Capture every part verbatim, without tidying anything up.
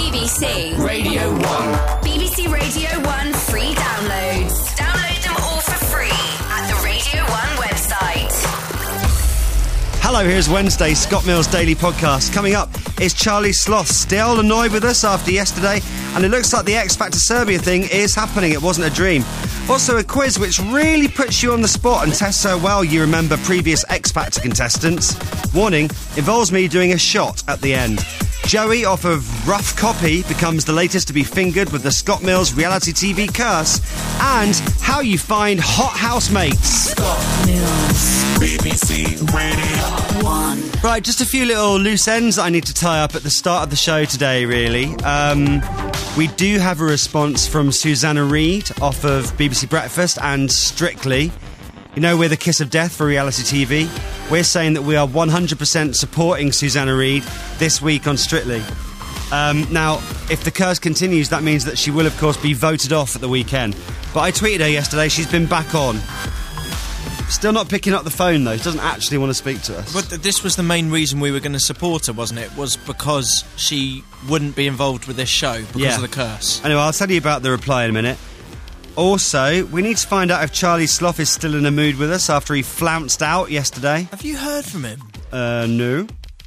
B B C Radio one. B B C Radio one free downloads. Download them all for free at the Radio one website. Hello, here's Wednesday, Scott Mills Daily Podcast. Coming up is Charlie Sloth, still annoyed with us after yesterday, and it looks like the X Factor Serbia thing is happening. It wasn't a dream. Also a quiz which really puts you on the spot and tests how well you remember previous X Factor contestants. Warning, involves me doing a shot at the end. Joey off of Rough Copy becomes the latest to be fingered with the Scott Mills reality T V curse, and how you find hot housemates. Scott Mills, B B C Radio one. Right, just a few little loose ends I need to tie up at the start of the show today, really. Um, we do have a response from Susanna Reid off of B B C Breakfast and Strictly. You know, we're the kiss of death for reality T V. We're saying that we are one hundred percent supporting Susanna Reid this week on Strictly. Um, now, if the curse continues, that means that she will, of course, be voted off at the weekend. But I tweeted her yesterday, she's been back on. Still not picking up the phone, though. She doesn't actually want to speak to us. But th- this was the main reason we were going to support her, wasn't it? Was because she wouldn't be involved with this show because Yeah. of the curse. Anyway, I'll tell you about the reply in a minute. Also, we need to find out if Charlie Sloth is still in a mood with us after he flounced out yesterday. Have you heard from him? Uh, no.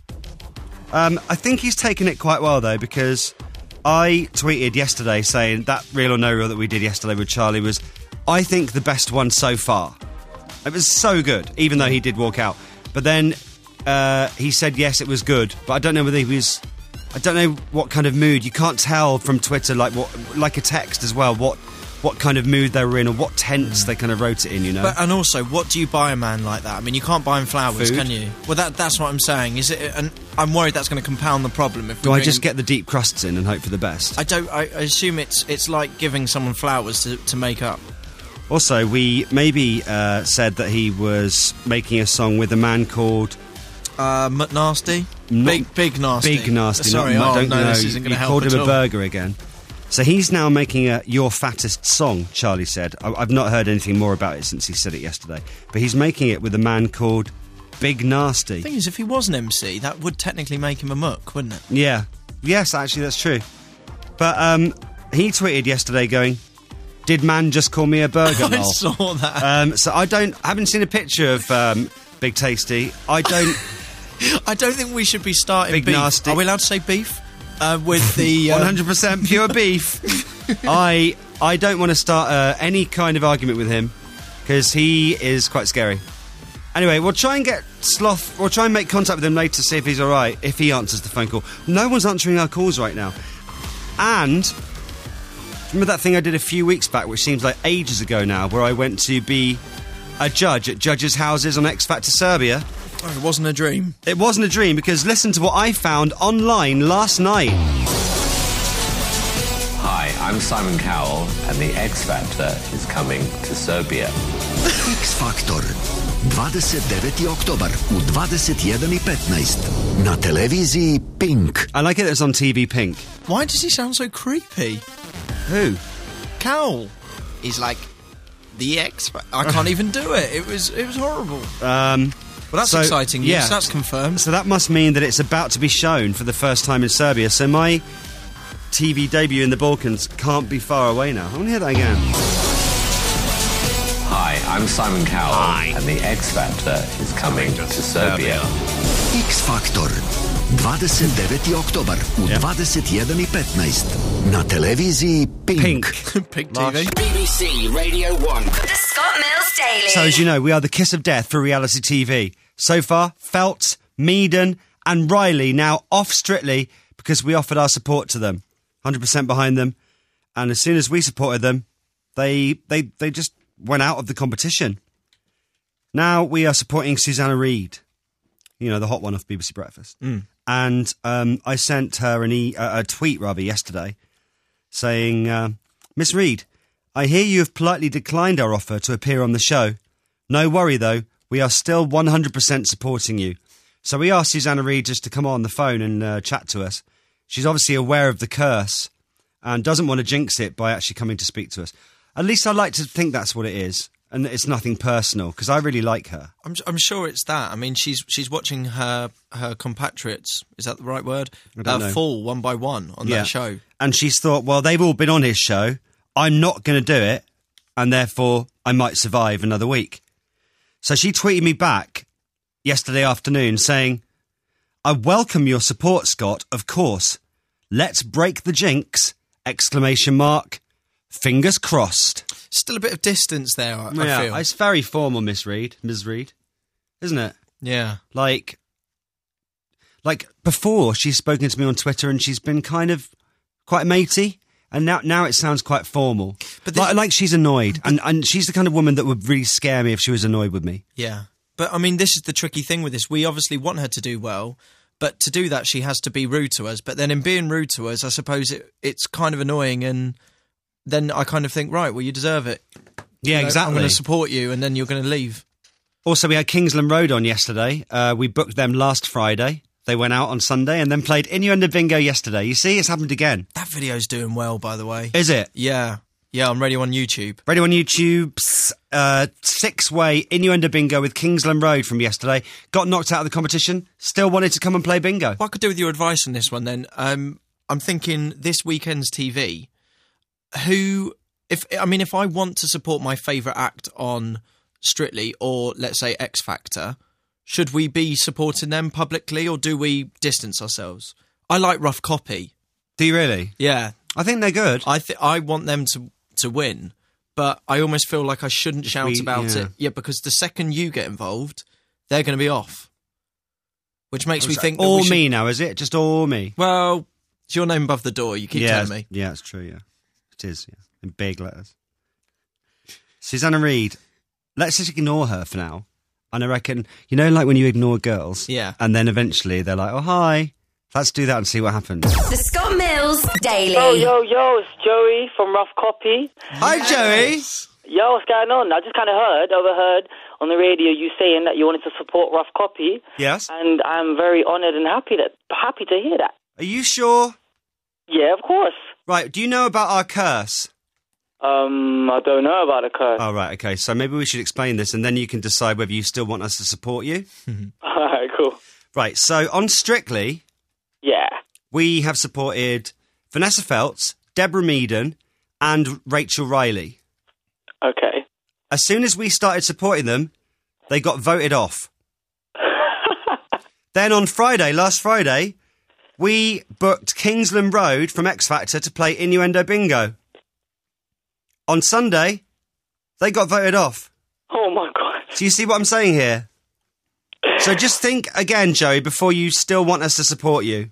Um, I think he's taken it quite well, though, because I tweeted yesterday saying that Real or No Real that we did yesterday with Charlie was, I think, the best one so far. It was so good, even though he did walk out. But then uh, he said, yes, it was good. But I don't know whether he was... I don't know what kind of mood. You can't tell from Twitter, like what, like a text as well, what... what kind of mood they were in or what tense they kind of wrote it in, you know? But, and also, what do you buy a man like that? I mean, you can't buy him flowers, Food. can you? Well, that, that's what I'm saying. Is it? And I'm worried that's going to compound the problem. If Do we I bring just him- get the deep crusts in and hope for the best? I don't. I, I assume it's it's like giving someone flowers to, to make up. Also, we maybe uh, said that he was making a song with a man called... Uh, McNasty? Not- Big, big nasty. Big Nasty. Sorry, not, oh, I don't no, know. this isn't going You to help called at him a all. burger again. So he's now making a Your Fattest song, Charlie said. I, I've not heard anything more about it since he said it yesterday. But he's making it with a man called Big Nasty. The thing is, if he was an M C, that would technically make him a muck, wouldn't it? Yeah. Yes, actually, that's true. But um, he tweeted yesterday going, did man just call me a burger, I lol? saw that. Um, so I don't, I haven't seen a picture of um, Big Tasty. I don't... I don't think we should be starting Big beef. Nasty. Are we allowed to say beef? Uh, with the... Uh, one hundred percent pure beef. I I don't want to start uh, any kind of argument with him because he is quite scary. Anyway, we'll try and get Sloth. We'll try and make contact with him later to see if he's all right. If he answers the phone call, no one's answering our calls right now. And remember that thing I did a few weeks back, which seems like ages ago now, where I went to be a judge at judges' houses on X Factor Serbia. Oh, it wasn't a dream. It wasn't a dream because listen to what I found online last night. Hi, I'm Simon Cowell, and the X Factor is coming to Serbia. X Factor. dvadeset deveti oktobar u dvadeset jedan i petnaest na televiziji Pink. I like it that it's on T V Pink. Why does he sound so creepy? Who? Cowell. He's like the X. I can't even do it. It was it was horrible. Um... Well, that's So, exciting news. yeah. That's confirmed. So that must mean that it's about to be shown for the first time in Serbia. So my T V debut in the Balkans can't be far away now. I want to hear that again. Hi, I'm Simon Cowell, Hi. and the X Factor is coming to Serbia. X Factor. dvadeset deveti oktobar u Yeah. dvadeset jedan i petnaest na televiziji Pink. Pink. Pink T V. B B C Radio one. The Scott Mills Daily. So as you know, we are the kiss of death for reality T V. So far, Feltz, Meaden and Riley now off Strictly because we offered our support to them. one hundred percent behind them. And as soon as we supported them, they they they just went out of the competition. Now we are supporting Susanna Reid. You know, the hot one off B B C Breakfast. Mm. And um, I sent her an e- uh, a tweet, rather, yesterday saying, uh, Miss Reid, I hear you have politely declined our offer to appear on the show. No worry, though. We are still one hundred percent supporting you. So we asked Susanna Reid just to come on the phone and uh, chat to us. She's obviously aware of the curse and doesn't want to jinx it by actually coming to speak to us. At least I like to think that's what it is. and that it's nothing personal, because I really like her. I'm, I'm sure it's that. I mean, she's she's watching her her compatriots. Is that the right word? I don't uh, know. Fall one by one on that show. And she's thought, well, they've all been on his show. I'm not going to do it, and therefore I might survive another week. So she tweeted me back yesterday afternoon saying, I welcome your support, Scott, of course. Let's break the jinx! Exclamation mark. Fingers crossed. Still a bit of distance there, I, Yeah, I feel. it's very formal, Miss Reed. Miss Reed. Isn't it? Yeah. Like, like before, she's spoken to me on Twitter and she's been kind of quite matey. And now, now it sounds quite formal. But But like, like she's annoyed. And, and she's the kind of woman that would really scare me if she was annoyed with me. Yeah. But, I mean, this is the tricky thing with this. We obviously want her to do well, but to do that, she has to be rude to us. But then in being rude to us, I suppose it, it's kind of annoying, and then I kind of think, right, well, you deserve it. Yeah, You know, exactly. I'm going to support you, and then you're going to leave. Also, we had Kingsland Road on yesterday. Uh, we booked them last Friday. They went out on Sunday and then played Innuendo Bingo yesterday. You see, it's happened again. That video's doing well, by the way. Is it? Yeah. Yeah, I'm ready on YouTube. Radio on YouTube, uh, six-way Innuendo Bingo with Kingsland Road from yesterday. Got knocked out of the competition. Still wanted to come and play bingo. What I could do with your advice on this one, then, um, I'm thinking this weekend's T V. Who, if I mean, if I want to support my favourite act on Strictly or let's say X Factor, should we be supporting them publicly or do we distance ourselves? I like Rough Copy. Do you really? Yeah, I think they're good. I th- I want them to to win, but I almost feel like I shouldn't shout We- about yeah. it. Yeah, because the second you get involved, they're going to be off, which makes me think that all we should- me now, is it? Just all me? Well, it's your name above the door. You keep yeah, telling me. Yeah, it's true, yeah. It is, yeah. In big letters. Susanna Reid, let's just ignore her for now. And I reckon, you know, like when you ignore girls? Yeah. And then eventually they're like, oh, hi. Let's do that and see what happens. The Scott Mills Daily. Yo, yo, yo, it's Joey from Rough Copy. Hi, Joey. Yo, what's going on? I just kind of heard, overheard on the radio you saying that you wanted to support Rough Copy. Yes? And I'm very honoured and happy that happy to hear that. Are you sure? Yeah, of course. Right, do you know about our curse? Um, I don't know about a curse. Oh, right, okay. So maybe we should explain this and then you can decide whether you still want us to support you. Alright, cool. Right, so on Strictly, Yeah. we have supported Vanessa Feltz, Deborah Meaden, and Rachel Riley. Okay. As soon as we started supporting them, they got voted off. Then on Friday, last Friday, we booked Kingsland Road from X Factor to play Innuendo Bingo. On Sunday, they got voted off. Oh my god. So you see what I'm saying here? So just think again, Joey, before you still want us to support you.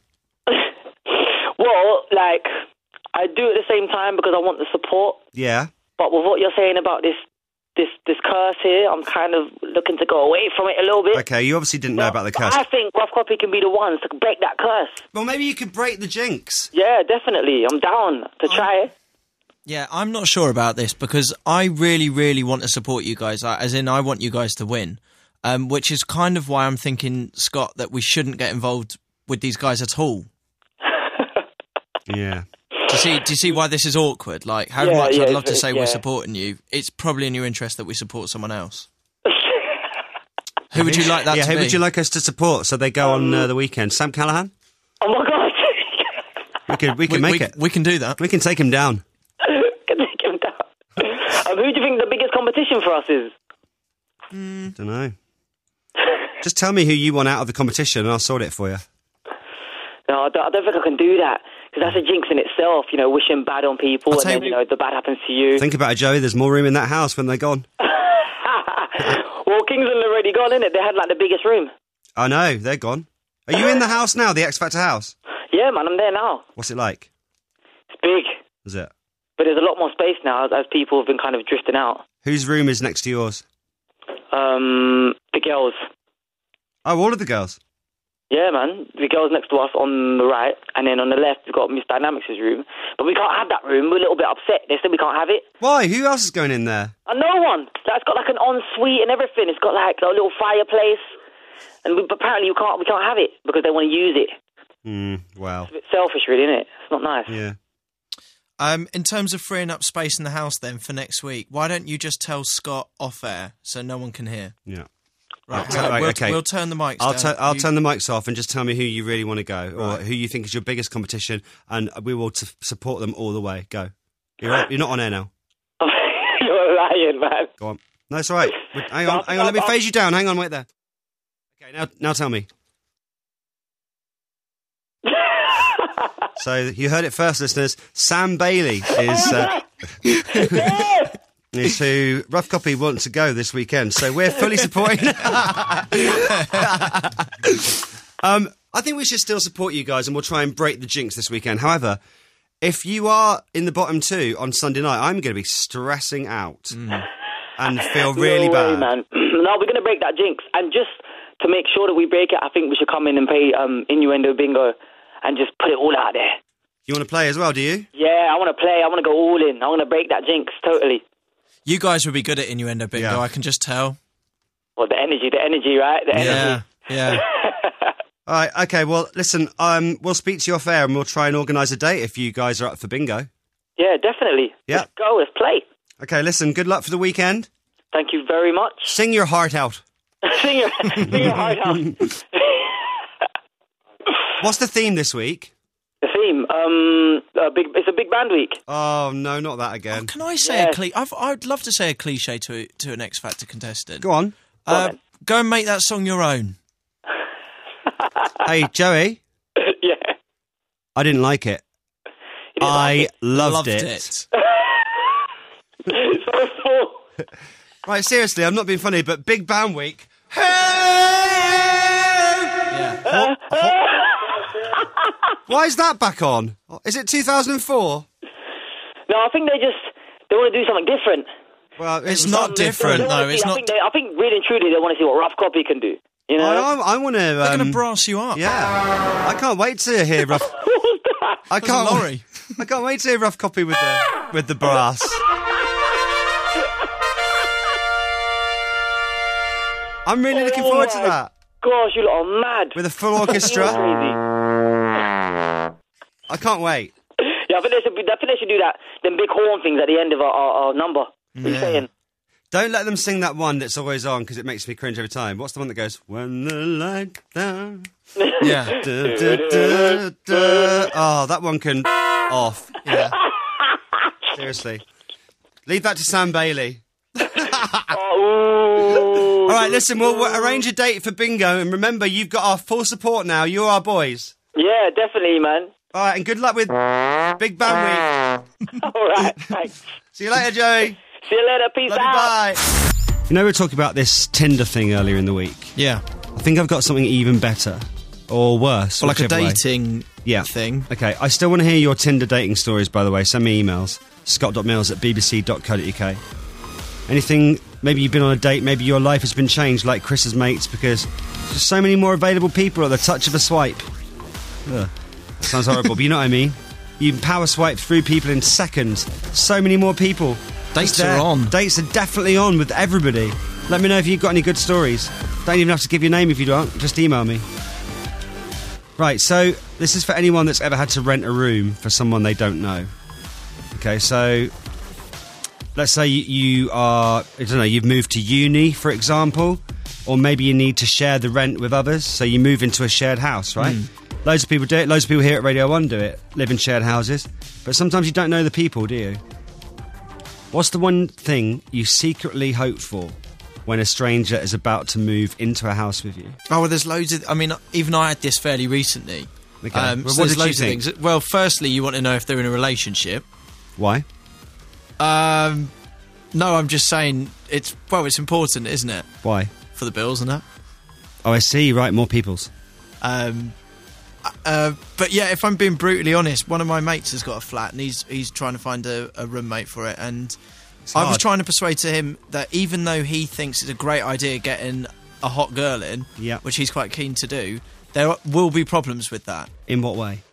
Well, like, I do at the same time because I want the support. Yeah. But with what you're saying about this, this, this curse here, I'm kind of looking to go away from it a little bit. Okay, you obviously didn't know about the curse. I think Rough Copy can be the ones to break that curse. Well, maybe you could break the jinx. Yeah, definitely. I'm down to try it. Yeah, I'm not sure about this because I really, really want to support you guys. I- As in, I want you guys to win, um, which is kind of why I'm thinking, Scott, that we shouldn't get involved with these guys at all. Yeah. Do you see? Do you see why this is awkward? Like, how Yeah, much yeah, I'd love to it's- say yeah. we're supporting you. It's probably in your interest that we support someone else. Who would you like that yeah, to who be? would you like us to support so they go on uh, the weekend? Sam Callahan? Oh my god. We could, we we, can make we, it. we can do that. We can take him down. Can take him down. Um, who do you think the biggest competition for us is? Don't know. Just tell me who you want out of the competition and I'll sort it for you. No, I don't, I don't think I can do that. Because that's a jinx in itself, you know, wishing bad on people I'll and tell then, you- you know, the bad happens to you. Think about it, Joey. There's more room in that house when they're gone. Well, Kingsland already gone, innit? They had, like, the biggest room. I know, they're gone. Are you in the house now, the X Factor house? Yeah, man, I'm there now. What's it like? It's big. Is it? But there's a lot more space now as, as people have been kind of drifting out. Whose room is next to yours? Um, the girls. Oh, all of the girls. Yeah, man. The girls next to us on the right, and then on the left, we've got Miss Dynamics' room. But we can't have that room. We're a little bit upset. They said we can't have it. Why? Who else is going in there? And no one. It's got like an ensuite and everything. It's got like a little fireplace. And we, apparently we can't, we can't have it because they want to use it. Hmm, well, It's a bit selfish, really, isn't it? It's not nice. yeah. Um, in terms of freeing up space in the house then for next week, why don't you just tell Scott off air so no one can hear? Yeah. Right, Oh, right, we'll, okay. we'll turn the mics I'll, down. tu- I'll You- turn the mics off and just tell me who you really want to go, or Right. who you think is your biggest competition, and we will t- support them all the way. Go. You're, on- you're not on air now. You're lying, man. Go on. No, it's all right. Wait, Hang on, hang on. Let me phase you down. Hang on, wait there. Okay, now, now tell me. So you heard it first, listeners. Sam Bailey is uh, is who Rough Copy wants to go this weekend. So we're fully supporting. um, I think we should still support you guys, and we'll try and break the jinx this weekend. However, if you are in the bottom two on Sunday night, I'm going to be stressing out Mm. and feel really no way, bad. man. No, we're going to break that jinx. And just to make sure that we break it, I think we should come in and play um, Innuendo Bingo and just put it all out there. You want to play as well, do you? Yeah, I want to play. I want to go all in. I want to break that jinx totally. You guys would be good at innuendo bingo, Yeah. I can just tell. Well, the energy, the energy, right? The energy. Yeah, yeah. All right, okay, well, listen, um, we'll speak to you off air and we'll try and organise a date if you guys are up for bingo. Yeah, definitely. Yeah. Let's go. Let's play. Okay, listen, good luck for the weekend. Thank you very much. Sing your heart out. sing, your, sing your heart out. What's the theme this week? The theme, um, a big, it's a big band week. Oh, no, not that again. Can I say Yeah. a cliche? I've, I'd love to say a cliche to to an X Factor contestant. Go on. Uh, on, go and make that song your own. Hey, Joey, Yeah. I didn't like it. You didn't I like loved, Loved it. it. it. So full. Right, seriously, I'm not being funny, but Big Band Week. Hey! Yeah. Why is that back on? Is it two thousand four? No, I think they just, they want to do something different. Well, It's not different, They wanna though. see- It's I not. think, they, I think really and truly they want to see what Rough Copy can do. You know? I, I, I want to. Um, They're going to brass you up. Yeah, I can't wait to hear rough. What was that? I There's a can't. lorry. I can't wait to hear Rough Copy with the with the brass. I'm really looking forward to Oh my that Gosh, you lot are mad. with a full orchestra. Crazy. I can't wait. Yeah, I think they should, be, I think they should do that. Them big horn things at the end of our, our, our number. What are you saying? Don't let them sing that one that's always on because it makes me cringe every time. What's the one that goes when the light down? Yeah. Da, da, da, da. Oh, that one can off. Yeah. Seriously, leave that to Sam Bailey. Oh, All right, listen, we'll, we'll arrange a date for bingo, and remember, you've got our full support now. You're our boys. yeah, definitely, man. All right, and good luck with Big Band Week. All right, thanks. See you later, Joey. See you later. Peace Love you, out. bye. You know, we were talking about this Tinder thing earlier in the week. Yeah. I think I've got something even better, or worse. Or like a whichever way. dating Yeah. thing. Okay, I still want to hear your Tinder dating stories, by the way. Send me emails. scott.mills at bbc dot co dot uk. Anything, maybe you've been on a date, maybe your life has been changed like Chris's mates because there's so many more available people at the touch of a swipe. Ugh, that sounds horrible, but you know what I mean. You can power swipe through people in seconds. So many more people. Dates Just there. are on. Dates are definitely on with everybody. Let me know if you've got any good stories. Don't even have to give your name if you don't. Just email me. Right, so this is for anyone that's ever had to rent a room for someone they don't know. Okay, so let's say you, you are, I don't know, you've moved to uni, for example, or maybe you need to share the rent with others, so you move into a shared house, right? Mm. Loads of people do it. Loads of people here at Radio one do it, live in shared houses. But sometimes you don't know the people, do you? What's the one thing you secretly hope for when a stranger is about to move into a house with you? Oh, well, there's loads of... I mean, even I had this fairly recently. Okay. Um, Well, so what there's did you loads of think? things. Well, firstly, you want to know if they're in a relationship. Why? Um, no, I'm just saying it's... Well, it's important, isn't it? Why? For the bills and that. Oh, I see. Right, more people's. Um, uh, but yeah, if I'm being brutally honest, one of my mates has got a flat and he's he's trying to find a, a roommate for it. And I was hard. trying to persuade to him that even though he thinks it's a great idea getting a hot girl in, Yeah. which he's quite keen to do, there will be problems with that. In what way?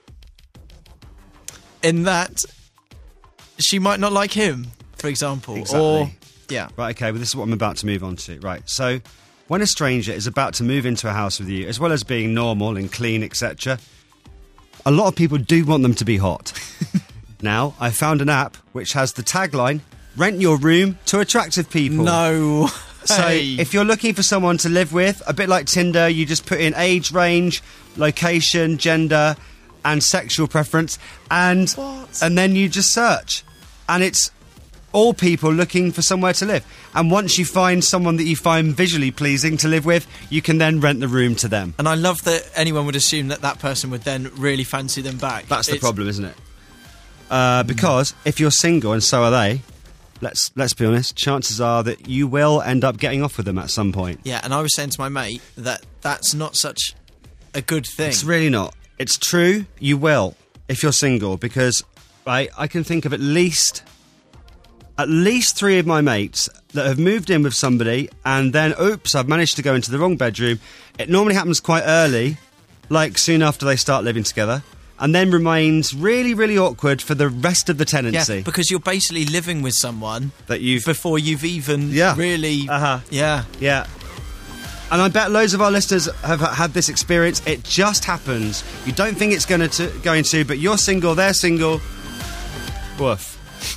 In that she might not like him, for example. Exactly. Or, yeah. Right, okay, well, this is what I'm about to move on to. Right, so when a stranger is about to move into a house with you, as well as being normal and clean, et cetera, a lot of people do want them to be hot. now I found an app which has the tagline, rent your room to attractive people. No. So Hey. if you're looking for someone to live with, a bit like Tinder, you just put in age range, location, gender, and sexual preference, and What? and then you just search. And it's all people looking for somewhere to live. And once you find someone that you find visually pleasing to live with, you can then rent the room to them. And I love that anyone would assume that that person would then really fancy them back. That's the It's- problem, isn't it? Uh, because if you're single and so are they, let's let's be honest, chances are that you will end up getting off with them at some point. Yeah, and I was saying to my mate that that's not such a good thing. It's really not. It's true, you will, if you're single, because right, I can think of at least at least three of my mates that have moved in with somebody and then, oops, I've managed to go into the wrong bedroom. It normally happens quite early, like soon after they start living together, and then remains really, really awkward for the rest of the tenancy. Yeah, because you're basically living with someone That you've- before you've even Yeah. really. Uh-huh. Yeah. Yeah. And I bet loads of our listeners have had this experience. It just happens. You don't think it's going to, going to, but you're single, they're single. Woof.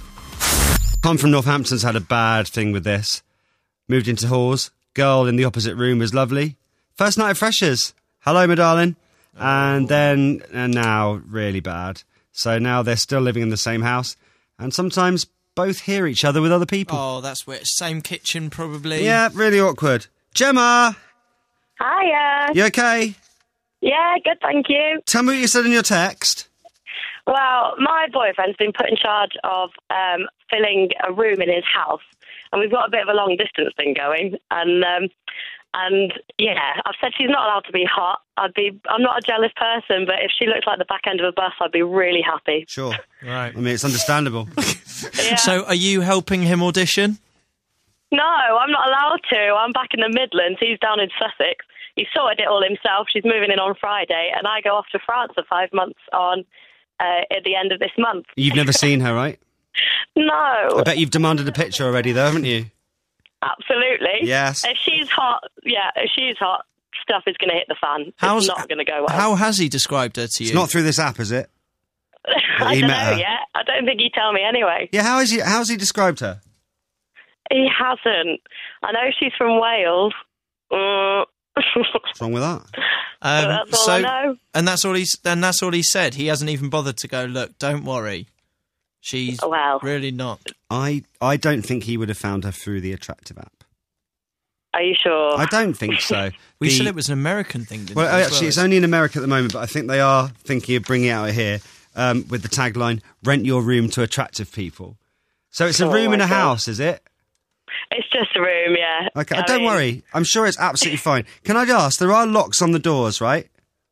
Tom from Northampton's had a bad thing with this. Moved into halls. Girl in the opposite room was lovely. First night of freshers. Hello, my darling. And then, and now, really bad. So now they're still living in the same house. And sometimes both hear each other with other people. Oh, that's weird. Same kitchen, probably. Yeah, really awkward. Gemma! Hiya. You okay? Yeah, good, thank you. Tell me what you said in your text. Well, my boyfriend's been put in charge of um, filling a room in his house, and we've got a bit of a long distance thing going. And um, and yeah, I've said she's not allowed to be hot. I'd be. I'm not a jealous person, but if she looks like the back end of a bus, I'd be really happy. Sure. Right. I mean, it's understandable. Yeah. So, are you helping him audition? No, I'm not allowed to. I'm back in the Midlands. He's down in Sussex. He sorted it all himself. She's moving in on Friday, and I go off to France for five months on uh, at the end of this month. You've never seen her, right? No, I bet you've demanded a picture already, though, haven't you? absolutely. Yes. If she's hot, yeah, if she's hot, stuff is going to hit the fan. How's- it's not going to go well. How has he described her to you? It's not through this app, is it? I he don't met know her. yet. I don't think he'd tell me anyway. Yeah, how is he, how's he described her? He hasn't. I know she's from Wales. Mm. What's wrong with that? Um, That's all so, I know. And that's all he's. And that's all he said. He hasn't even bothered to go. Look, don't worry. She's Well. really not. I, I don't think he would have found her through the attractive app. Are you sure? I don't think so. We The- said it was an American thing, didn't Well, we, as actually, well? it's only in America at the moment, but I think they are thinking of bringing it out here um, with the tagline, rent your room to attractive people. So it's a Oh, room in my a God. house, is it? It's just a room, yeah. Okay, I don't mean, worry. I'm sure it's absolutely fine. Can I ask, there are locks on the doors, right?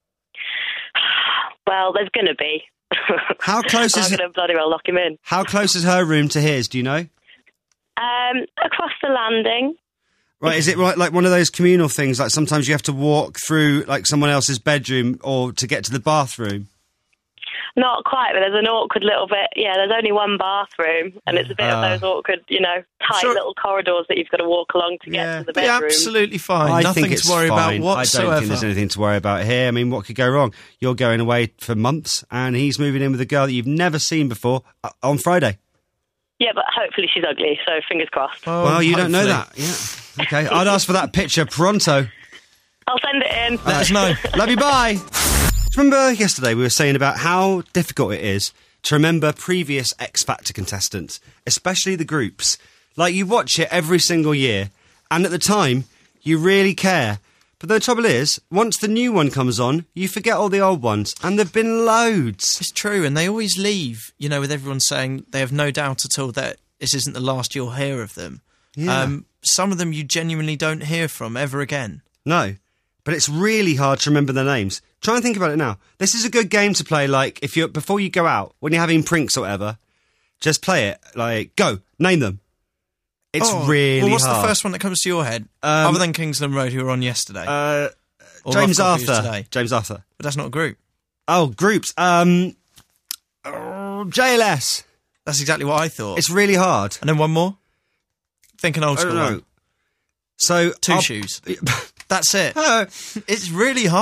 Well, there's going to be. How close I'm is going to bloody well lock him in. how close is her room to his? Do you know? Um, across the landing. Right, is it right like one of those communal things? Like sometimes you have to walk through like someone else's bedroom or to get to the bathroom. Not quite, but there's an awkward little bit. Yeah, there's only one bathroom, and it's a bit Ah. of those awkward, you know, tight Sure. little corridors that you've got to walk along to get Yeah. to the Be bedroom. absolutely fine. I Nothing think it's to worry fine. about whatsoever. I don't think there's anything to worry about here. I mean, what could go wrong? You're going away for months, and he's moving in with a girl that you've never seen before uh, on Friday. Yeah, but hopefully she's ugly, so fingers crossed. Oh, well, you don't know hopefully. that. Yeah. Okay, I'd ask for that picture pronto. I'll send it in. Let us know. Love you, bye. Remember yesterday we were saying about how difficult it is to remember previous X Factor contestants, especially the groups. Like, you watch it every single year, and at the time, you really care. But the trouble is, once the new one comes on, you forget all the old ones, and there've been loads. It's true, and they always leave, you know, with everyone saying they have no doubt at all that this isn't the last you'll hear of them. Yeah. Um, some of them you genuinely don't hear from ever again. No, but it's really hard to remember their names. Try and think about it now. This is a good game to play, like, if you're before you go out, when you're having prinks or whatever, just play it. Like, go, name them. It's Oh, really Well, what's hard. the first one that comes to your head? Um, other than Kingsland Road, who were on yesterday. Uh, Or James Rough Coffee Arthur. Today. James Arthur. But that's not a group. Oh, groups. Um, oh, J L S. That's exactly what I thought. It's really hard. And then one more? Think an old I school don't know. one. So 2 I'll- Shoes. That's it. Oh, It's really hard.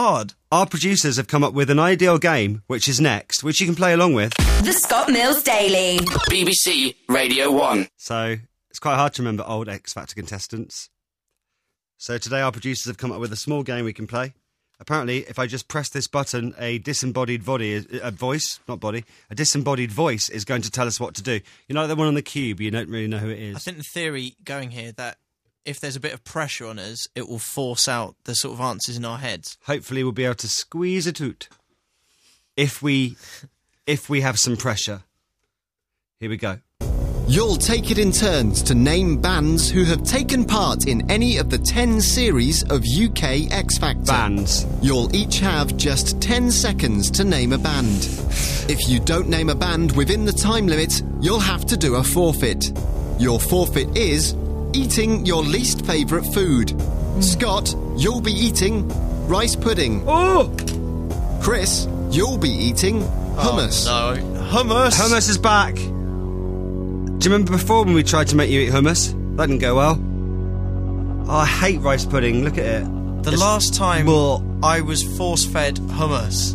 our producers have come up with an ideal game, which is next, which you can play along with. The Scott Mills Daily. B B C Radio one. So it's quite hard to remember old X Factor contestants. So today our producers have come up with a small game we can play. Apparently, if I just press this button, a disembodied body, is, a voice, not body, a disembodied voice is going to tell us what to do. You know, like the one on the cube, you don't really know who it is. I think the theory going here that if there's a bit of pressure on us, it will force out the sort of answers in our heads. Hopefully we'll be able to squeeze it out. If we, if we have some pressure. Here we go. You'll take it in turns to name bands who have taken part in any of the ten series of U K X Factor. Bands. You'll each have just ten seconds to name a band. If you don't name a band within the time limit, you'll have to do a forfeit. Your forfeit is eating your least favourite food. Scott, you'll be eating rice pudding. Oh! Chris, you'll be eating hummus. Oh, no. Hummus! Hummus is back. Do you remember before when we tried to make you eat hummus? That didn't go well. Oh, I hate rice pudding. Look at it. The It's- last time Well- I was force-fed hummus,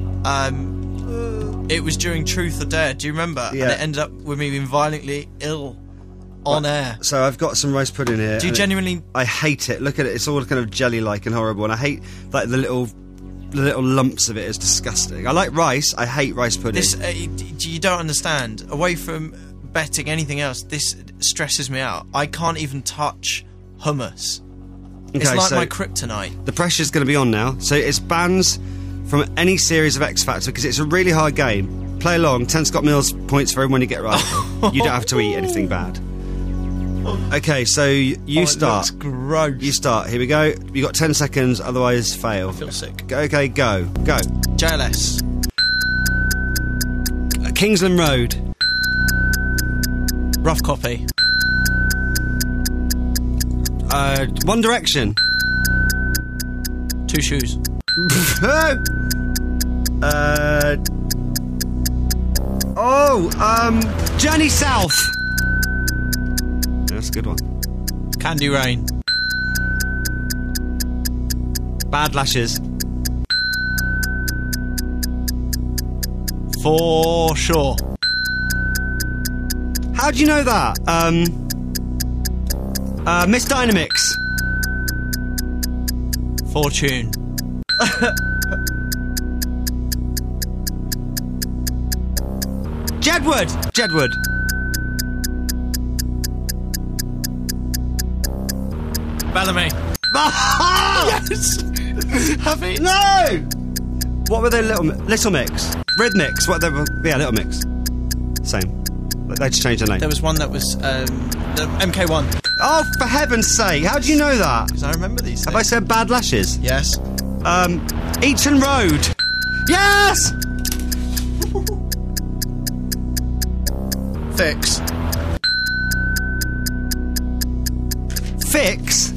um, it was during Truth or Dare. Do you remember? Yeah. And it ended up with me being violently ill on air. So I've got some rice pudding here. Do you and it- genuinely... I hate it. Look at it. It's all kind of jelly-like and horrible. And I hate like the little, the little lumps of it. It's disgusting. I like rice. I hate rice pudding. This, uh, you you don't understand. Away from betting anything else, this stresses me out. I can't even touch hummus. It's Okay, like so my kryptonite. the pressure's going to be on now. So it's bands from any series of X Factor because it's a really hard game. Play along. ten Scott Mills points for everyone you get right. You don't have to eat anything bad. Okay, so y- you Oh, it start. looks gross. You start. Here we go. You got ten seconds. Otherwise, fail. I feel sick. Go, okay, go, go. J L S. Uh, Kingsland Road. Rough Copy. Uh, One Direction. Two Shoes. uh, oh, um, Journey South. That's a good one. Candy Rain. Bad Lashes. For sure. How do you know that? Um, uh, Miss Dynamix. Fortune. Jedward. Jedward. Bellamy. yes. Have it? No. What were they? Little Mi- Little Mix. Rhythmix. What they were? Yeah, Little Mix. Same. They just changed their name. There was one that was um, the M K one. Oh, for heaven's sake! How do you know that? Because I remember these Have I things. said Bad Lashes? Yes. Um, Eaton Road. Yes. Fix. Fix.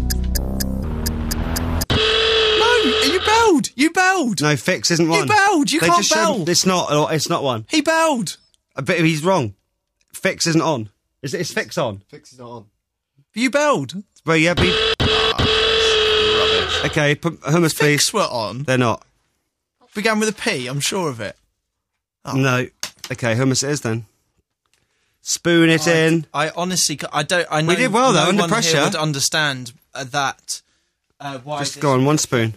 No, you belled. You belled. No, Fix isn't one. You belled. You They can't just showed- bell. It's not. It's not one. He belled. But he's wrong. Fix isn't on. Is it? Is Fix on? Fix is not on. You belled. Well, yeah. Be- okay, put hummus, please. Fix were on. They're not. Began with a P. I'm sure of it. Oh. No. Okay, hummus it is then. Spoon it I, in. I honestly, ca- I don't. I know We did well, though, no under one pressure. Here would understand uh, that. Uh, why Just this- go on, one spoon. Can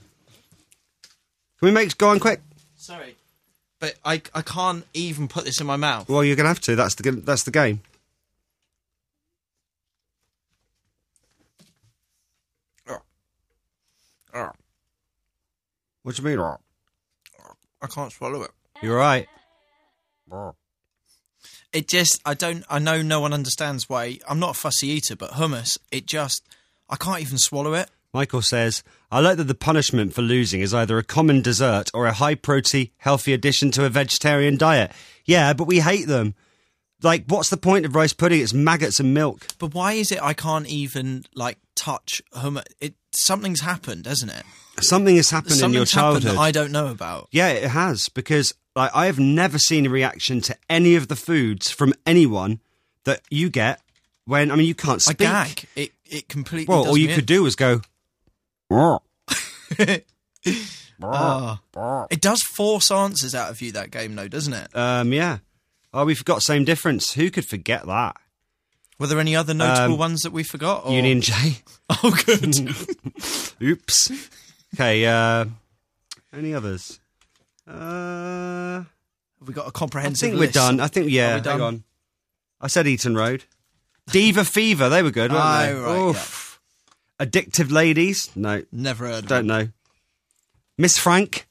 we make go on quick? Sorry, but I I can't even put this in my mouth. Well, you're gonna have to. That's the that's the game. What do you mean? I can't swallow it. You're right. It just, I don't, I know no one understands why. I'm not a fussy eater, but hummus, it just, I can't even swallow it. Michael says, I like that the punishment for losing is either a common dessert or a high-protein, healthy addition to a vegetarian diet. Yeah, but we hate them. Like, what's the point of rice pudding? It's maggots and milk. But why is it I can't even, like, touch hummus? It, something's happened, hasn't it? Something has happened in your Something's happened childhood. that I don't know about. Yeah, it has, because like, I have never seen a reaction to any of the foods from anyone that you get when, I mean, you can't I speak. gag. It, it completely Well, does all you me could in. do was go, "Rrr." Oh. It does force answers out of you, that game, though, doesn't it? Um, yeah. Oh, we forgot same difference. Who could forget that? Were there any other notable Um, ones that we forgot? Or? Union J. Oh, good. Oops. Okay, uh, any others? Uh, Have we got a I comprehensive think list? we're done. I think, yeah, Are we done? hang on. I said Eton Road. Diva Fever, they were good, weren't Oh, they? right, Oof. Addictive Ladies? No, Never heard of don't it. know. Miss Frank?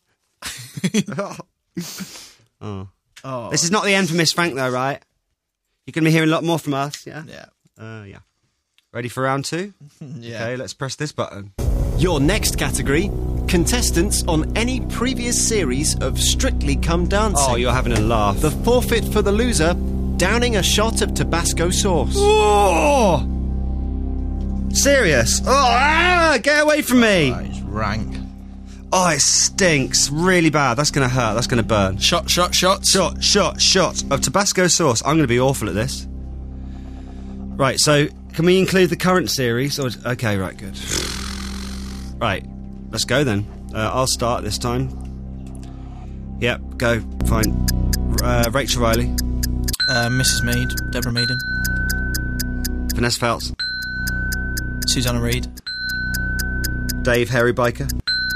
oh. Oh. This is not the end for Miss Frank, though, right? You're going to be hearing a lot more from us, yeah? Yeah. Uh, yeah. Ready for round two? Yeah. Okay, let's press this button. Your next category, contestants on any previous series of Strictly Come Dancing. Oh, you're having a laugh. The forfeit for the loser, downing a shot of Tabasco sauce. Oh! Serious? Oh, ah, get away from me! That is rank. Oh, it stinks really bad. That's going to hurt. That's going to burn. Shot, shot, shot. Shot, shot, shot of Tabasco sauce. I'm going to be awful at this. Right, so can we include the current series? Or okay, right, good. Right, let's go then. Uh, I'll start this time. Yep, go. Fine. Uh, Rachel Riley, Uh, Missus Mead, Deborah Meaden, Vanessa Feltz, Susanna Reid. Dave Hairy Biker.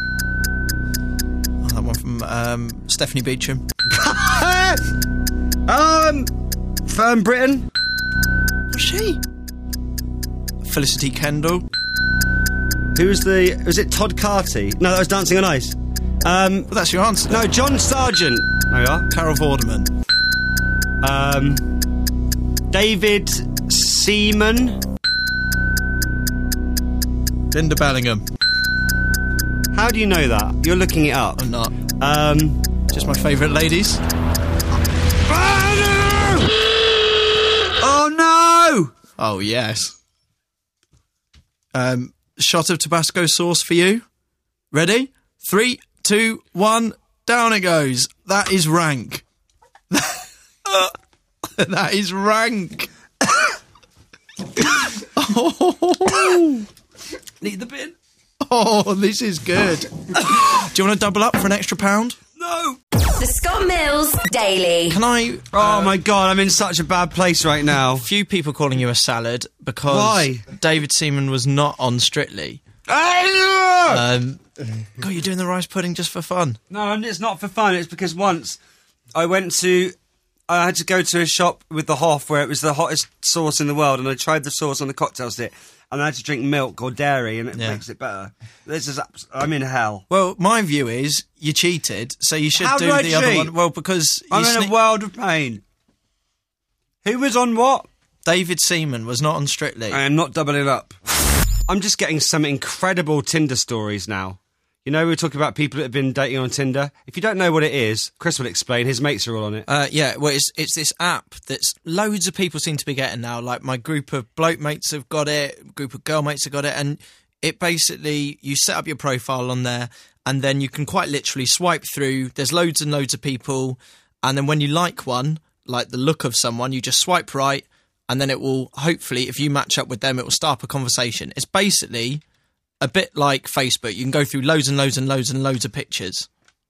Oh, that one from um, Stephanie Beacham. um, Fern Britton. Was she? Felicity Kendall. Who's the? Was it Todd Carty? No, that was Dancing on Ice. Um, Well, that's your answer. no, John Sargent. There we are. Carol Vorderman. Um, David Seaman. Linda Bellingham. How do you know that? You're looking it up. I'm not. Um, Just my favourite ladies. oh no! Oh, yes. Um, shot of Tabasco sauce for you. Ready? Three, two, one. Down it goes. That is rank. That is rank. Oh. Need the bin? Oh, this is good. Do you want to double up for an extra pound? No! The Scott Mills Daily. Can I... Oh my god, I'm in such a bad place right now. Few people calling you a salad because Why? David Seaman was not on Strictly. Ah! Um, God, you're doing the rice pudding just for fun. No, it's not for fun. It's because once I went to... I had to go to a shop with the Hoff where it was the hottest sauce in the world, and I tried the sauce on the cocktail stick, and I had to drink milk or dairy, and it Yeah. makes it better. This is... abs- I'm in hell. Well, my view is you cheated, so you should How do do I the other cheat? one. Well, because you I'm in sne- a world of pain. Who was on what? David Seaman was not on Strictly. I am not doubling up. I'm just getting some incredible Tinder stories now. You know, we were talking about people that have been dating on Tinder. If you don't know what it is, Chris will explain. His mates are all on it. Uh, yeah, well, it's it's this app that's loads of people seem to be getting now. Like my group of bloke mates have got it, group of girl mates have got it, and it basically you set up your profile on there, and then you can quite literally swipe through. There's loads and loads of people, and then when you like one, like the look of someone, you just swipe right, and then it will hopefully, if you match up with them, it will start up a conversation. It's basically a bit like Facebook. You can go through loads and loads and loads and loads of pictures.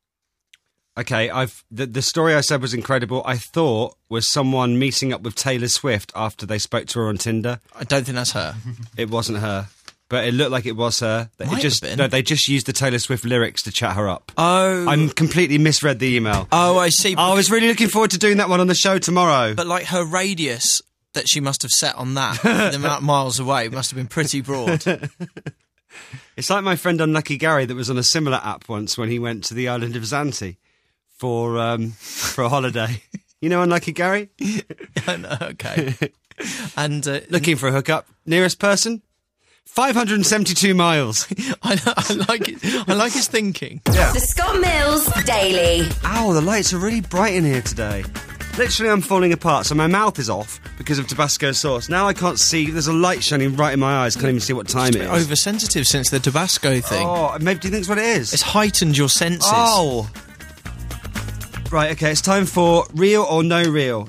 Okay, I've the, the story I said was incredible. I thought was someone meeting up with Taylor Swift after they spoke to her on Tinder. I don't think that's her. It wasn't her, but it looked like it was her. It Might have just been. no, they just used the Taylor Swift lyrics to chat her up. Oh, I'm completely misread the email. oh, I see. I was really looking forward to doing that one on the show tomorrow. But like her radius that she must have set on that, the amount of miles away, must have been pretty broad. It's like my friend Unlucky Gary that was on a similar app once when he went to the island of Zante for um, for a holiday. You know Unlucky Gary? I know, okay. And uh, Looking for a hookup. Nearest person? five hundred seventy-two miles. I, know, I like it. I like his thinking. The Scott Mills Daily. Ow, the lights are really bright in here today. Literally, I'm falling apart, so my mouth is off because of Tabasco sauce. Now I can't see. There's a light shining right in my eyes. Can't even see what time it is. Oversensitive since the Tabasco thing. Oh, maybe do you think it's what it is? It's heightened your senses. Oh. Right, okay, it's time for Real or No Real.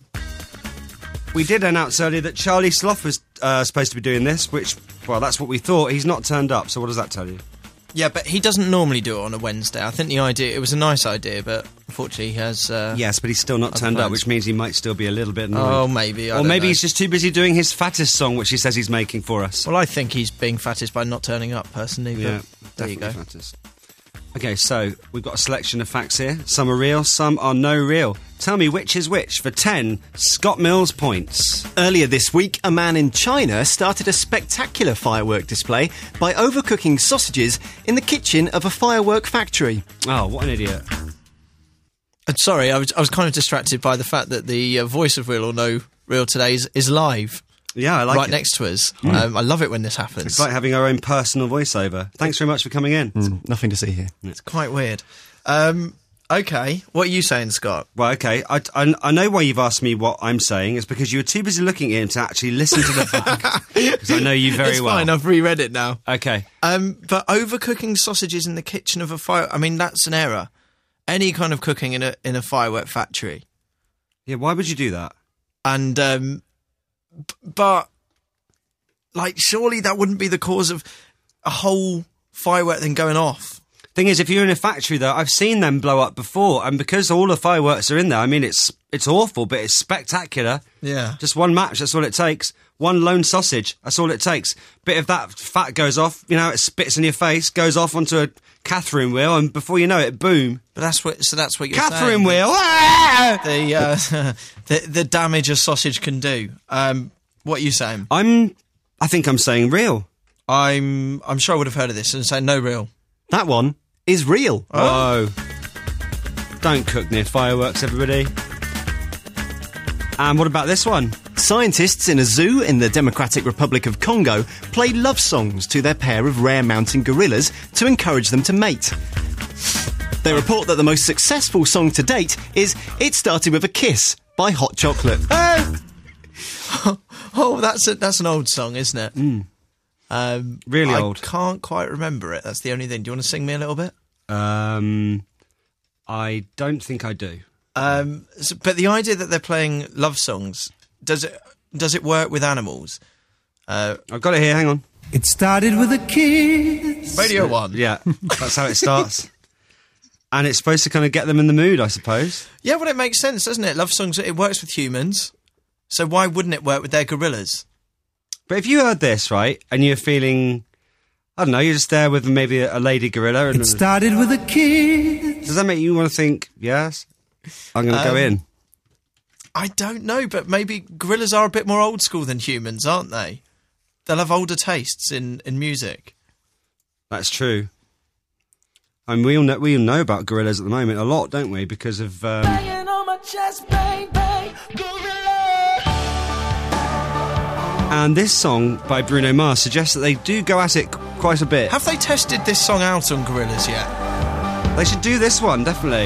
We did announce earlier that Charlie Sloth was uh, supposed to be doing this, which, well, that's what we thought. He's not turned up, so what does that tell you? Yeah, but he doesn't normally do it on a Wednesday. I think the idea, it was a nice idea, but unfortunately he has... Uh, yes, but he's still not turned plans. up, which means he might still be a little bit annoyed. Oh, maybe. I or don't maybe know. he's just too busy doing his fattest song, which he says he's making for us. Well, I think he's being fattest by not turning up, personally. But Yeah, there you definitely go. fattest. Okay, so we've got a selection of facts here. Some are real, some are no real. Tell me which is which for ten Scott Mills points. Earlier this week, a man in China started a spectacular firework display by overcooking sausages in the kitchen of a firework factory. Oh, what an idiot. Uh, sorry, I was, I was kind of distracted by the fact that the uh, voice of Real or No Real today is, is live. Yeah, I like right it. next to us. Um, I love it when this happens. It's like having our own personal voiceover. Thanks very much for coming in. Mm, nothing to see here. It's quite weird. Um, okay, what are you saying, Scott? Well, okay, I, I, I know why you've asked me what I'm saying. It's because you were too busy looking at it to actually listen to the book. Because I know you very it's well. fine, I've reread it now. Okay. Um, but overcooking sausages in the kitchen of a fire... I mean, that's an error. Any kind of cooking in a in a firework factory. Yeah, why would you do that? And, um, b- but, like, surely that wouldn't be the cause of a whole firework thing going off. Thing is, if you're in a factory, though, I've seen them blow up before, and because all the fireworks are in there, I mean, it's it's awful, but it's spectacular. Yeah. Just one match, that's all it takes. One lone sausage, that's all it takes. Bit of that fat goes off, you know, it spits in your face, goes off onto a Catherine wheel, and before you know it, boom. But that's what. So that's what you're Catherine saying. wheel! Ah! The, uh, the the damage a sausage can do. Um, what are you saying? I'm... I think I'm saying real. I'm I'm sure I would have heard of this and say no real. That one is real. Oh. Don't cook near fireworks, everybody. And what about this one? Scientists in a zoo in the Democratic Republic of Congo play love songs to their pair of rare mountain gorillas to encourage them to mate. They report that the most successful song to date is It Started With a Kiss by Hot Chocolate. Oh, that's a, that's an old song, isn't it? Mm. Um, Really I old. can't quite remember it. That's the only thing. Do you want to sing me a little bit? Um, I don't think I do. Um, so, but the idea that they're playing love songs, does it does it work with animals? Uh, I've got it here, hang on. It started with a kiss. Radio One. Yeah, that's how it starts. And it's supposed to kind of get them in the mood, I suppose. Yeah, well, it makes sense, doesn't it? Love songs, it works with humans. So why wouldn't it work with their gorillas? But if you heard this, right, and you're feeling, I don't know, you're just there with maybe a, a lady gorilla. And It started with a kiss. Does that make you want to think, yes, I'm going to Um, go in? I don't know, but maybe gorillas are a bit more old school than humans, aren't they? They'll have older tastes in, in music. That's true. I mean, we all know, we all know about gorillas at the moment a lot, don't we? Because of... Um, and this song by Bruno Mars suggests that they do go at it quite a bit. Have they tested this song out on gorillas yet? They should do this one, definitely.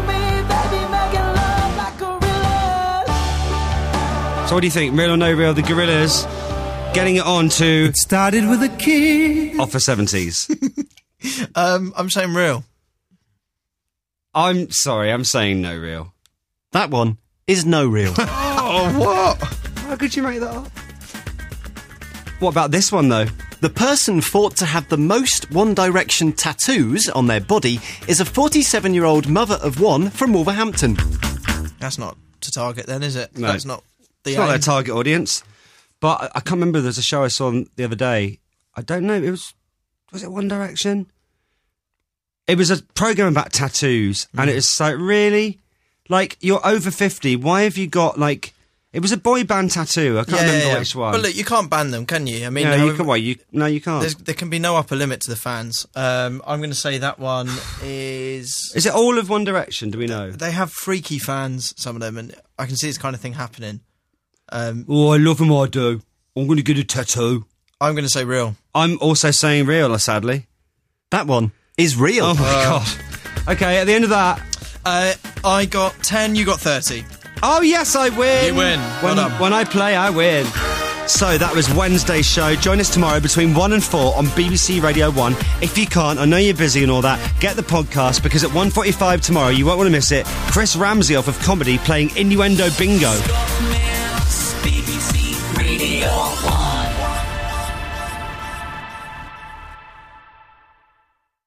So what do you think? Real or no real? The Gorillaz getting it on to... It started with a kiss. Off for seventies. um, I'm saying real. I'm sorry, I'm saying no real. That one is no real. Oh, what? How could you make that up? What about this one, though? The person thought to have the most One Direction tattoos on their body is a forty-seven-year-old mother of one from Wolverhampton. That's not to target then, is it? No. That's not the It's not aim. their target audience. But I, I can't remember, there's a show I saw on the other day. I don't know, it was... Was it One Direction? It was a programme about tattoos, mm. and it was like, really? Like, you're over fifty, why have you got, like... It was a boy band tattoo, I can't Yeah, remember yeah, which one. But look, you can't ban them, can you? I mean, no, however- you can, well, you, no, you can't. there's- there can be no upper limit to the fans. Um, I'm going to say that one is... Is it all of One Direction, do we know? They have freaky fans, some of them, and I can see this kind of thing happening. Um, Oh, I love him, I do. I'm going to get a tattoo. I'm going to say real. I'm also saying real, sadly. That one is real. Oh, my God. Okay, at the end of that... Uh, I got ten, you got thirty. Oh, yes, I win. You win. When, Well done. when I play, I win. So that was Wednesday's show. Join us tomorrow between one and four on B B C Radio one. If you can't, I know you're busy and all that, get the podcast, because at one forty-five tomorrow, you won't want to miss it, Chris Ramsey off of Comedy playing Innuendo Bingo. B B C Radio one.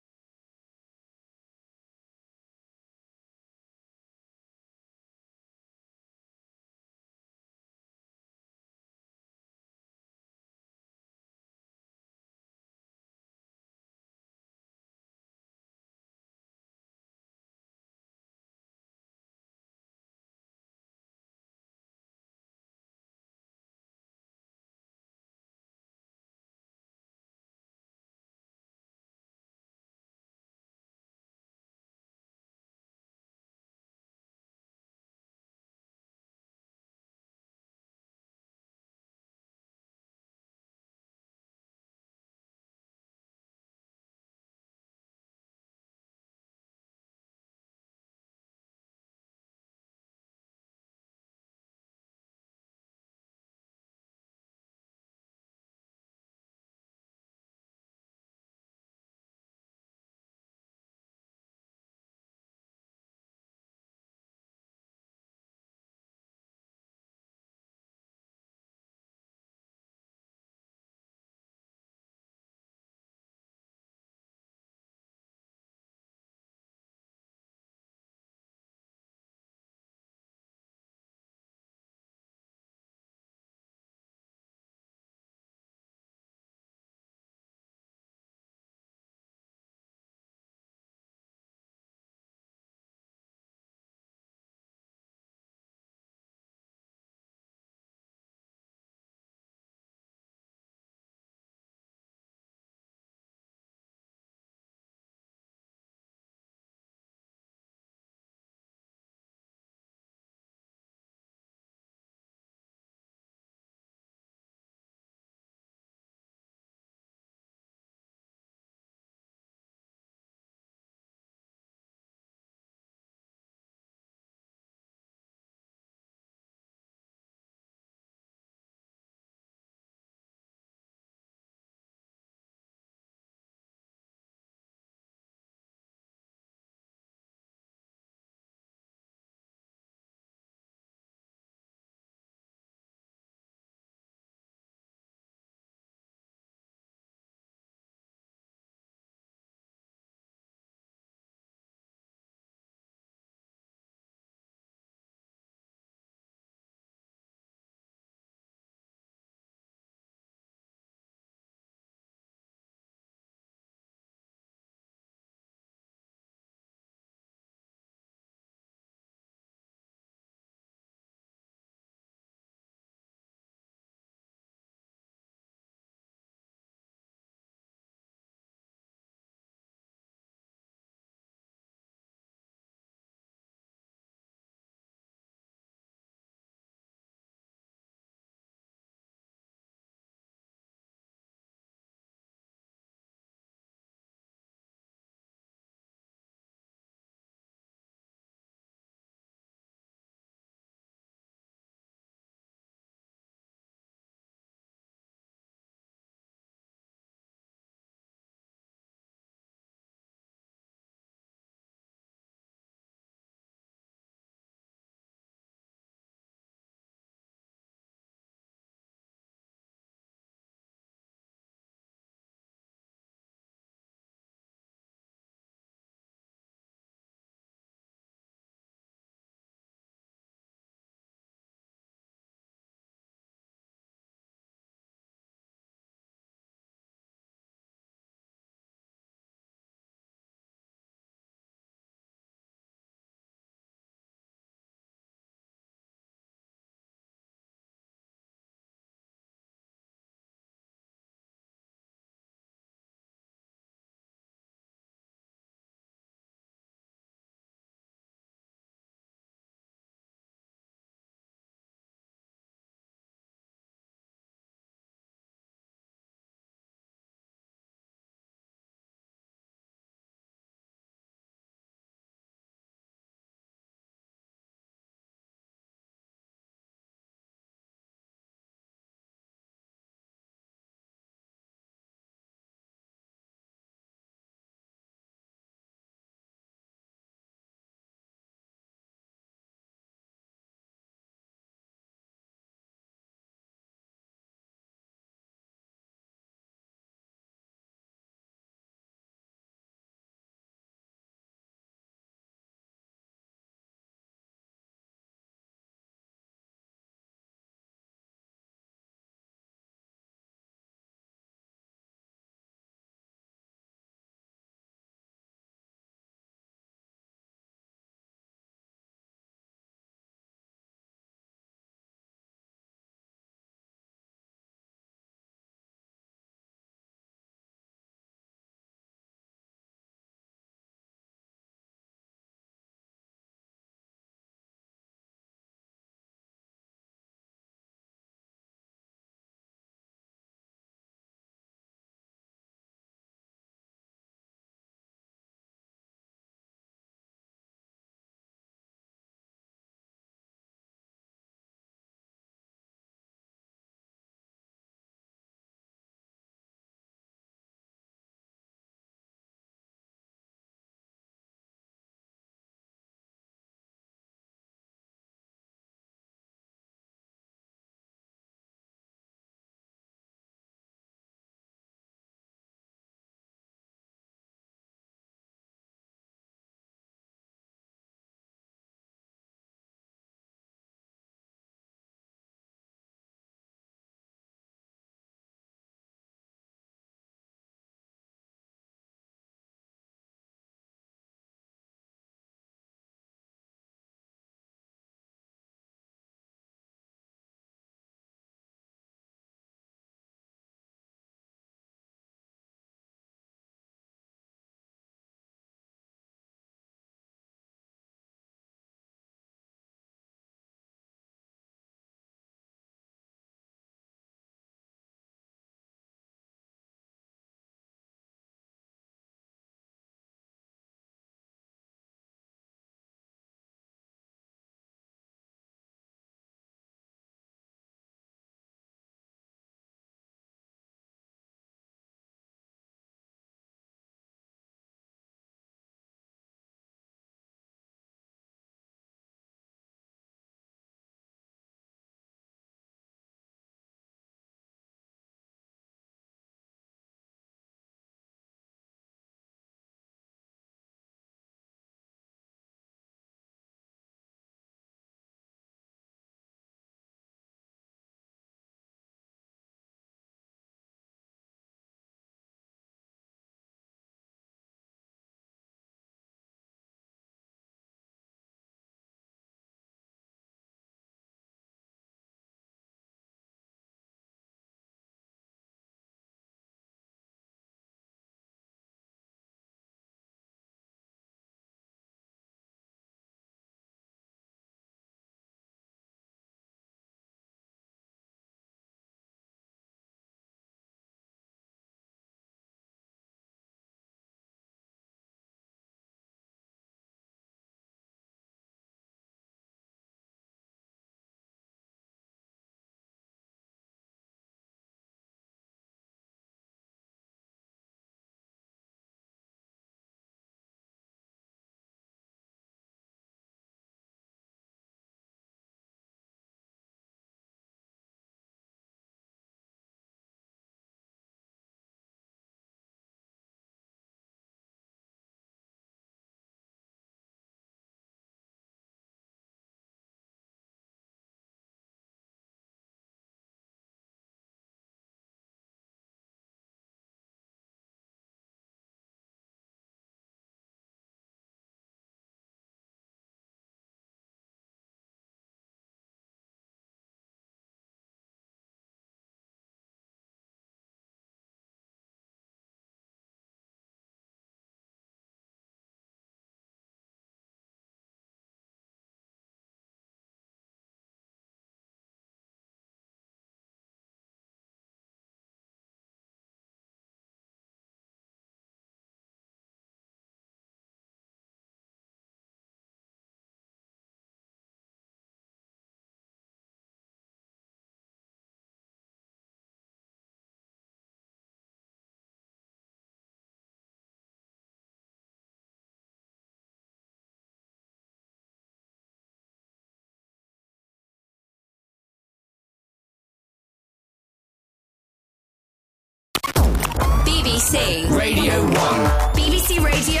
C Radio one. B B C Radio